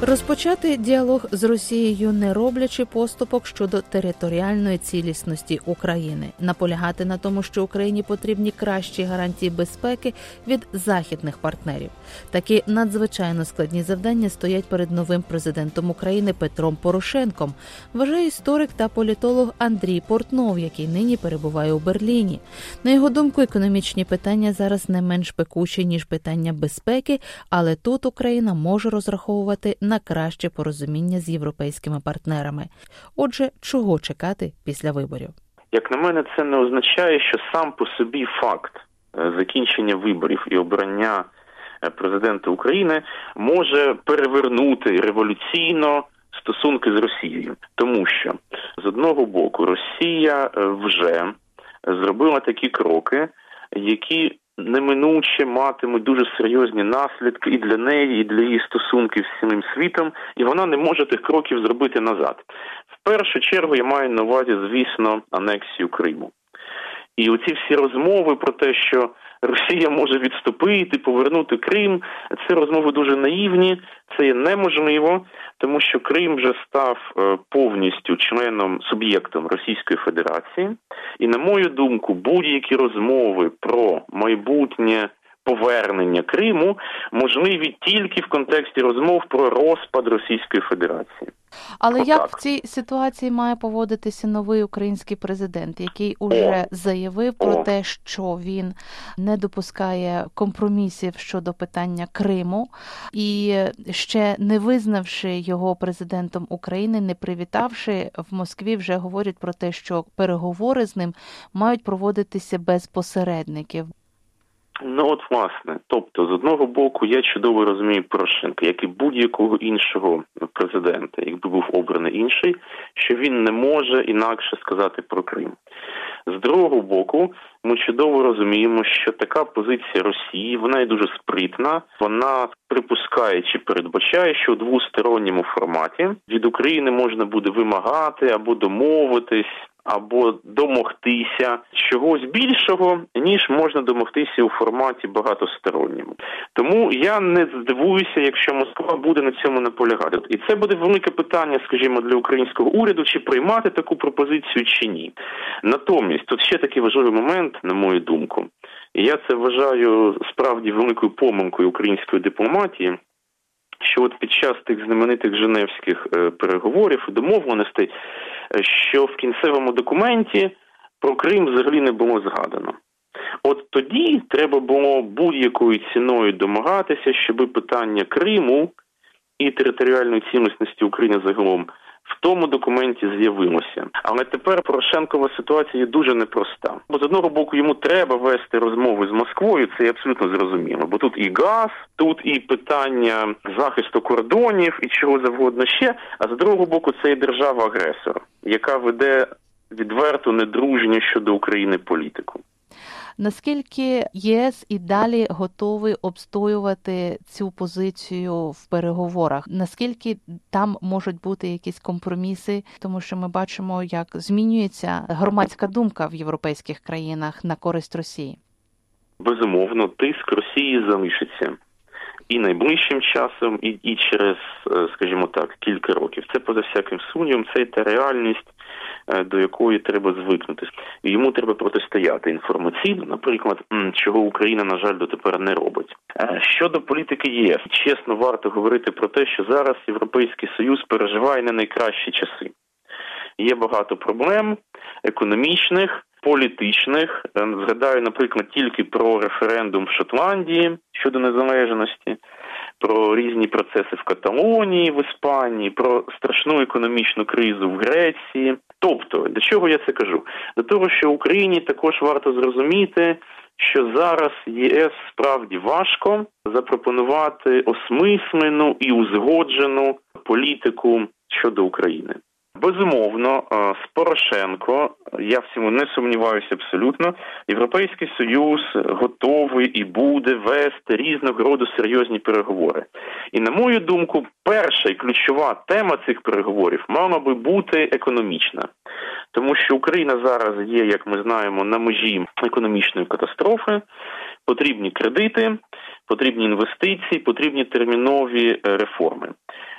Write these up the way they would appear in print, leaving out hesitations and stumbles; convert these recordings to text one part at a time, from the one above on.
Розпочати діалог з Росією, не роблячи поступок щодо територіальної цілісності України. Наполягати на тому, що Україні потрібні кращі гарантії безпеки від західних партнерів. Такі надзвичайно складні завдання стоять перед новим президентом України Петром Порошенком, вважає історик та політолог Андрій Портнов, який нині перебуває у Берліні. На його думку, економічні питання зараз не менш пекучі, ніж питання безпеки, але тут Україна може розраховувати на краще порозуміння з європейськими партнерами. Отже, чого чекати після виборів? Як на мене, це не означає, що сам по собі факт закінчення виборів і обрання президента України може перевернути революційно стосунки з Росією. Тому що, з одного боку, Росія вже зробила такі кроки, які неминуче матимуть дуже серйозні наслідки і для неї, і для її стосунків з цілим світом, і вона не може тих кроків зробити назад. В першу чергу я маю на увазі, звісно, анексію Криму. І оці всі розмови про те, що Росія може відступити, повернути Крим, це розмови дуже наївні, це є неможливо, тому що Крим вже став повністю суб'єктом Російської Федерації. І, на мою думку, будь-які розмови про майбутнє повернення Криму можливі тільки в контексті розмов про розпад Російської Федерації. Але як в цій ситуації має поводитися новий український президент, який уже заявив про те, що він не допускає компромісів щодо питання Криму, і ще не визнавши його президентом України, не привітавши, в Москві вже говорять про те, що переговори з ним мають проводитися без посередників. Ну от власне, тобто з одного боку я чудово розумію Порошенка, як і будь-якого іншого президента, якби був обраний інший, що він не може інакше сказати про Крим. З другого боку, ми чудово розуміємо, що така позиція Росії, вона є дуже спритна, вона припускає чи передбачає, що у двосторонньому форматі від України можна буде вимагати або домовитись, або домогтися чогось більшого, ніж можна домогтися у форматі багатосторонньому. Тому я не здивуюся, якщо Москва буде на цьому наполягати. І це буде велике питання, скажімо, для українського уряду, чи приймати таку пропозицію, чи ні. Натомість, тут ще такий важливий момент, на мою думку, і я це вважаю справді великою помилкою української дипломатії, що от під час тих знаменитих женевських переговорів і домовленостей, що в кінцевому документі про Крим взагалі не було згадано. От тоді треба було будь-якою ціною домагатися, щоб питання Криму і територіальної цілісності України загалом в тому документі з'явилося. Але тепер Порошенкова ситуація є дуже непроста. Бо з одного боку йому треба вести розмови з Москвою, це абсолютно зрозуміло. Бо тут і газ, тут і питання захисту кордонів, і чого завгодно ще. А з другого боку це і держава-агресор, яка веде відверту недружню щодо України політику. Наскільки ЄС і далі готовий обстоювати цю позицію в переговорах? Наскільки там можуть бути якісь компроміси? Тому що ми бачимо, як змінюється громадська думка в європейських країнах на користь Росії. Безумовно, тиск Росії залишиться. І найближчим часом, і через, скажімо так, кілька років. Це поза всяким сумнівом, це та реальність, до якої треба звикнути. І йому треба протистояти інформаційно, наприклад, чого Україна, на жаль, дотепер не робить. Щодо політики ЄС, чесно, варто говорити про те, що зараз Європейський Союз переживає не найкращі часи. Є багато проблем економічних, політичних. Згадаю, наприклад, тільки про референдум в Шотландії щодо незалежності, про різні процеси в Каталонії, в Іспанії, про страшну економічну кризу в Греції. Тобто, до чого я це кажу? До того, що Україні також варто зрозуміти, що зараз ЄС справді важко запропонувати осмислену і узгоджену політику щодо України. Безумовно, з Порошенко, я в цьому не сумніваюся абсолютно, Європейський Союз готовий і буде вести різного роду серйозні переговори. І, на мою думку, перша і ключова тема цих переговорів мала би бути економічна. Тому що Україна зараз є, як ми знаємо, на межі економічної катастрофи, потрібні кредити, потрібні інвестиції, потрібні термінові реформи.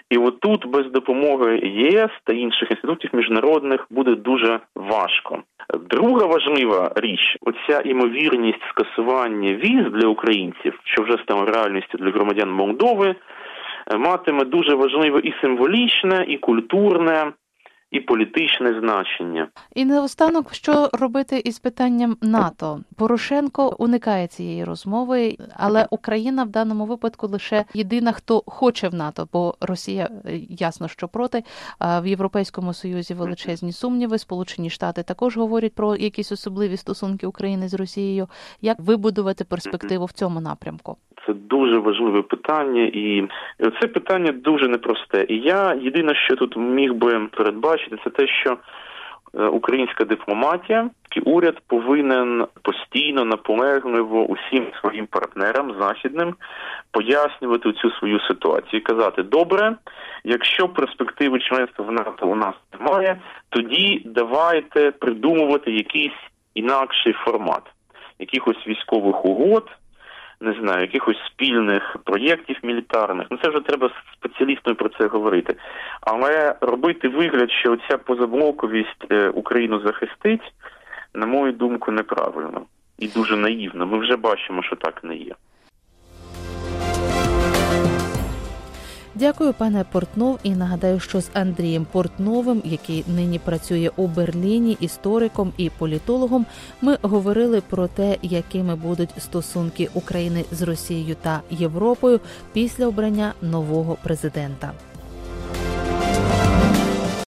І отут без допомоги ЄС та інших інститутів міжнародних буде дуже важко. Друга важлива річ – оця імовірність скасування віз для українців, що вже стало реальністю для громадян Молдови, матиме дуже важливе і символічне, і культурне, і політичне значення. І наостанок, що робити із питанням НАТО? Порошенко уникає цієї розмови, але Україна в даному випадку лише єдина, хто хоче в НАТО, бо Росія ясно, що проти. А в Європейському Союзі величезні сумніви, Сполучені Штати також говорять про якісь особливі стосунки України з Росією. Як вибудувати перспективу в цьому напрямку? Це дуже важливе питання, і це питання дуже непросте. І я єдине, що тут міг би передбачити, це те, що українська дипломатія і уряд повинен постійно, наполегливо усім своїм партнерам західним пояснювати цю свою ситуацію і казати: добре, якщо перспективи членства в НАТО у нас немає, тоді давайте придумувати якийсь інакший формат, якихось військових угод, не знаю, якихось спільних проєктів мілітарних. Це вже треба з спеціалістами про це говорити. Але робити вигляд, що ця позаблоковість Україну захистить, на мою думку, неправильно. І дуже наївно. Ми вже бачимо, що так не є. Дякую, пане Портнов, і нагадаю, що з Андрієм Портновим, який нині працює у Берліні істориком і політологом, ми говорили про те, якими будуть стосунки України з Росією та Європою після обрання нового президента.